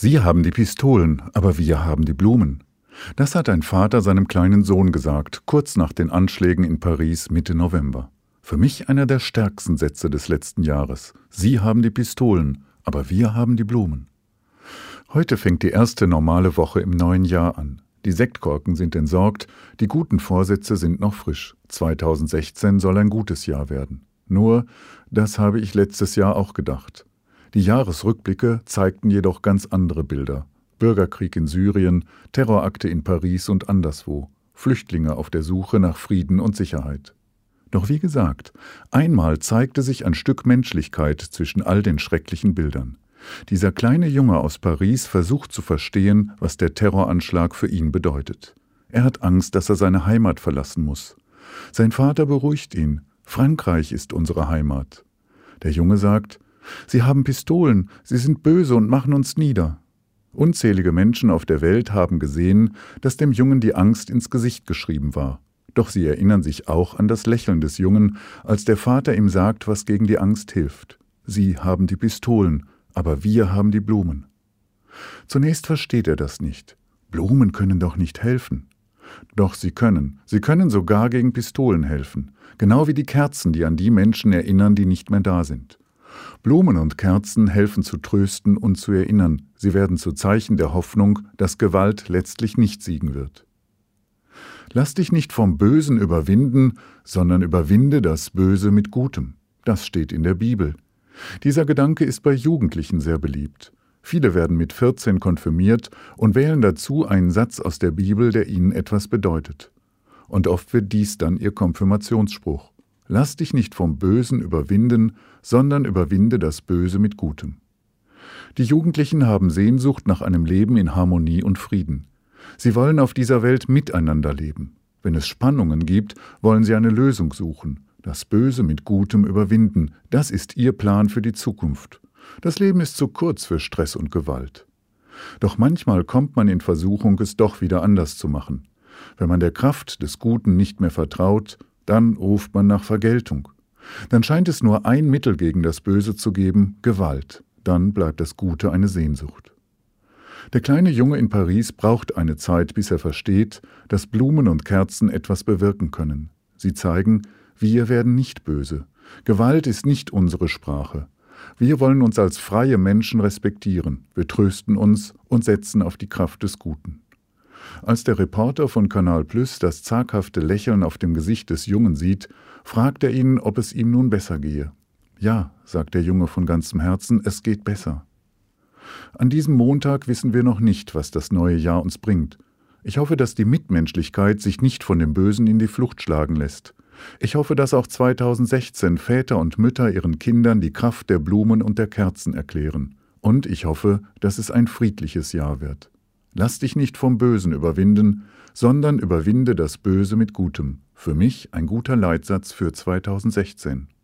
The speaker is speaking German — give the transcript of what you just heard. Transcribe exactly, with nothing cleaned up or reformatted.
Sie haben die Pistolen, aber wir haben die Blumen. Das hat ein Vater seinem kleinen Sohn gesagt, kurz nach den Anschlägen in Paris Mitte November. Für mich einer der stärksten Sätze des letzten Jahres. Sie haben die Pistolen, aber wir haben die Blumen. Heute fängt die erste normale Woche im neuen Jahr an. Die Sektkorken sind entsorgt, die guten Vorsätze sind noch frisch. zweitausendsechzehn soll ein gutes Jahr werden. Nur, das habe ich letztes Jahr auch gedacht. Die Jahresrückblicke zeigten jedoch ganz andere Bilder. Bürgerkrieg in Syrien, Terrorakte in Paris und anderswo, Flüchtlinge auf der Suche nach Frieden und Sicherheit. Doch wie gesagt, einmal zeigte sich ein Stück Menschlichkeit zwischen all den schrecklichen Bildern. Dieser kleine Junge aus Paris versucht zu verstehen, was der Terroranschlag für ihn bedeutet. Er hat Angst, dass er seine Heimat verlassen muss. Sein Vater beruhigt ihn. Frankreich ist unsere Heimat. Der Junge sagt, Sie haben Pistolen, sie sind böse und machen uns nieder. Unzählige Menschen auf der Welt haben gesehen, dass dem Jungen die Angst ins Gesicht geschrieben war. Doch sie erinnern sich auch an das Lächeln des Jungen, als der Vater ihm sagt, was gegen die Angst hilft. Sie haben die Pistolen, aber wir haben die Blumen. Zunächst versteht er das nicht. Blumen können doch nicht helfen. Doch sie können. Sie können sogar gegen Pistolen helfen. Genau wie die Kerzen, die an die Menschen erinnern, die nicht mehr da sind. Blumen und Kerzen helfen zu trösten und zu erinnern. Sie werden zu Zeichen der Hoffnung, dass Gewalt letztlich nicht siegen wird. Lass dich nicht vom Bösen überwinden, sondern überwinde das Böse mit Gutem. Das steht in der Bibel. Dieser Gedanke ist bei Jugendlichen sehr beliebt. Viele werden mit vierzehn konfirmiert und wählen dazu einen Satz aus der Bibel, der ihnen etwas bedeutet. Und oft wird dies dann ihr Konfirmationsspruch. Lass dich nicht vom Bösen überwinden, sondern überwinde das Böse mit Gutem. Die Jugendlichen haben Sehnsucht nach einem Leben in Harmonie und Frieden. Sie wollen auf dieser Welt miteinander leben. Wenn es Spannungen gibt, wollen sie eine Lösung suchen. Das Böse mit Gutem überwinden, das ist ihr Plan für die Zukunft. Das Leben ist zu kurz für Stress und Gewalt. Doch manchmal kommt man in Versuchung, es doch wieder anders zu machen. Wenn man der Kraft des Guten nicht mehr vertraut, dann ruft man nach Vergeltung. Dann scheint es nur ein Mittel gegen das Böse zu geben, Gewalt. Dann bleibt das Gute eine Sehnsucht. Der kleine Junge in Paris braucht eine Zeit, bis er versteht, dass Blumen und Kerzen etwas bewirken können. Sie zeigen, wir werden nicht böse. Gewalt ist nicht unsere Sprache. Wir wollen uns als freie Menschen respektieren. Wir trösten uns und setzen auf die Kraft des Guten. Als der Reporter von Kanal Plus das zaghafte Lächeln auf dem Gesicht des Jungen sieht, fragt er ihn, ob es ihm nun besser gehe. Ja, sagt der Junge von ganzem Herzen, es geht besser. An diesem Montag wissen wir noch nicht, was das neue Jahr uns bringt. Ich hoffe, dass die Mitmenschlichkeit sich nicht von dem Bösen in die Flucht schlagen lässt. Ich hoffe, dass auch zweitausendsechzehn Väter und Mütter ihren Kindern die Kraft der Blumen und der Kerzen erklären. Und ich hoffe, dass es ein friedliches Jahr wird. Lass dich nicht vom Bösen überwinden, sondern überwinde das Böse mit Gutem. Für mich ein guter Leitsatz für zweitausendsechzehn.